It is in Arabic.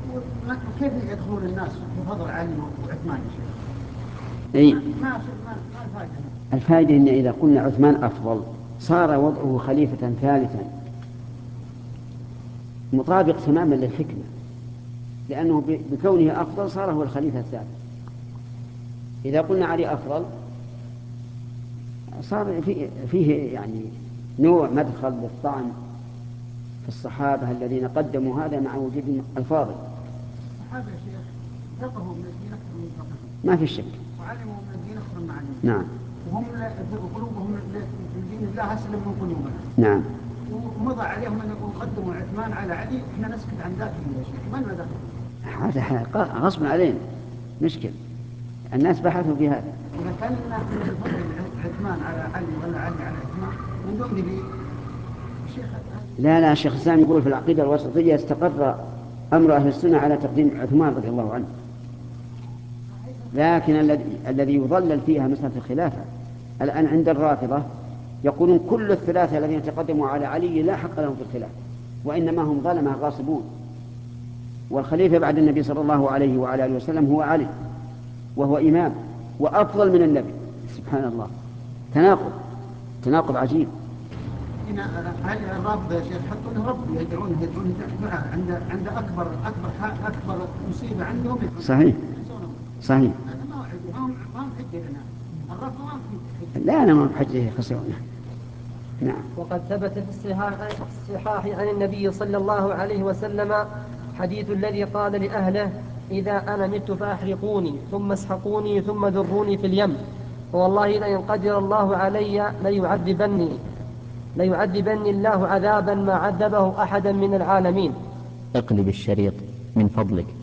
كيف يدخلون الناس بفضل علي وعثمان يا شيخ؟ أي ما الفائدة؟ الفائدة إن إذا قلنا عثمان أفضل صار وضعه خليفة ثالثا مطابق تماما للحكمة، لأنه بكونه أفضل صار هو الخليفة الثالث. إذا قلنا علي أفضل صار فيه يعني نوع مدخل للطعن في الصحابة الذين قدموا هذا مع وجود الفاضل. الصحابة يا شيخ فقهوا من الدين أكثر من فقههم، ما في شك. وعلموا من الدين أكثر من علموا. نعم. وهم قلوبهم لدين الله أسلم من قلوبنا. نعم. ومضى عليهم أن يقدموا عثمان على علي، إحنا نسكت عن ذاته يا شيخ، ما لنا دخل. هذا غصب علينا مشكل، الناس بحثوا في هذا. إذا كان نفضل عثمان على علي ولا علي على عثمان من دون دليل شيخ. لا شيخ الإسلام يقول في العقيدة الوسطية استقر أمر أهل السنة على تقديم عثمان رضي الله عنه، لكن الذي يضلل فيها مسألة الخلافة الآن عند الرافضة يقولون كل الثلاثة الذين تقدموا على علي لا حق لهم في الخلافة، وإنما هم ظلمة غاصبون، والخليفة بعد النبي صلى الله عليه وعلى آله وسلم هو علي، وهو إمام وأفضل من النبي. سبحان الله، تناقض عجيب. هنا الرافضة يا شيخ يحطون له رب يدعونه معه عند أكبر مصيبة عندهم. صحيح. صحيح. هذا ما هم حجة لنا، الرافضة ما هم حجة. لا أنا ما بحجه خسرنا. نعم. وقد ثبت في الصحاح عن النبي صلى الله عليه وسلم حديث الذي قال لأهله: إذا أنا مت فأحرقوني ثم اسحقوني ثم ذروني في اليم، فوالله لئن قدر الله علي ليعذبني الله عذابا ما عذبه أحدا من العالمين. اقلب الشريط من فضلك.